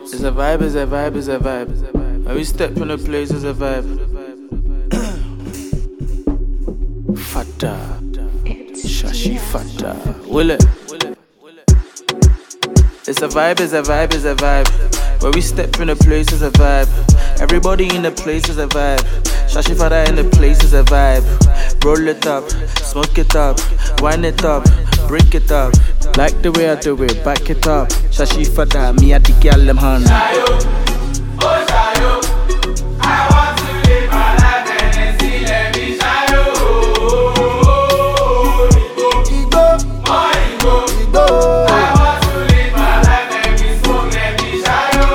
It's a vibe, it's a vibe, it's a vibe. When we step in the place, it's a vibe. Fata, Shashi Fata, will it? It's a vibe, it's a vibe, it's a vibe. When we step in the place, it's a vibe. Everybody in the place is a vibe. Shashi Fata in the place is a vibe. Roll it up, smoke it up, wind it up, break it up. Like the way I do it, back it up. Shashi Fata, me at the girl them hand. Shayo, oh Shayo, I want to live my life and see let me shayo. Igbo, more Igbo. I want to live my life and be smoke let me shayo.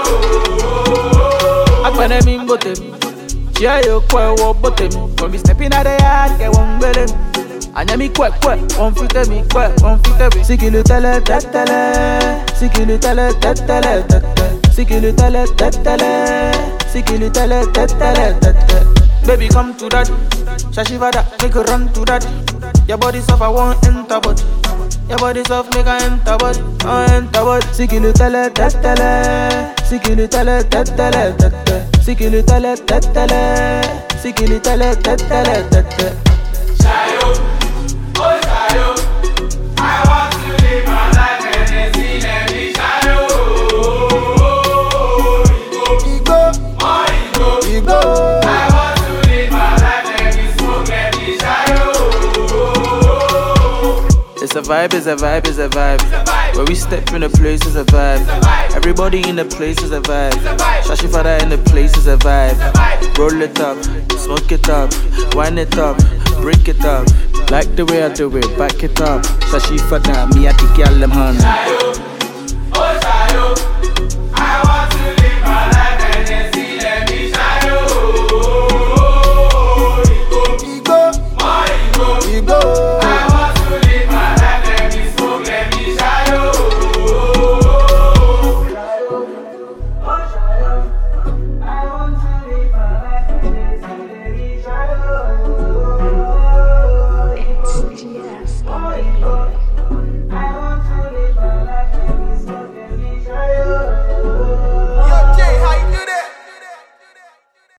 Akpene mi mbotem, Shayo kwe wo botem. When we step in at the yard, get one belem. Anya mi kwe, on fite mi kwe, on fite mi. Sikilu tele, tetele. Sikilu tele, tetele, tetele. Sikilu tele, tetele. Sikilu tele, tetele, tetele. Baby come to that, Shashi Fata, make a run to that. Your body soft, I want enter but. Your body soft, make I enter but, enter but. Sikilu tele, tetele. Sikilu tele, tetele, tetele. Sikilu tele, tetele. Sikilu tele, tetele, tetele. Shayo, oh Shayo, I want to live my life and see let me shayo. Igbo, more Igbo. I want to live my life and be smoke let me shayo. It's a vibe, it's a vibe, it's a vibe. Where we step in the place is a vibe. Everybody in the place is a vibe. Shashi Fata in the place is a vibe. Roll it up, smoke it up, wind it up, break it up. Like the way I do it, back it up. Shashi Fata, me at the girl them hand. Shayo, oh Shayo, I want to live my life and see let me shayo. Igbo, more Igbo. I want to live my life and be smoke let me shayo. Oh Shayo, I want to live my life and see let me shayo. It's GS.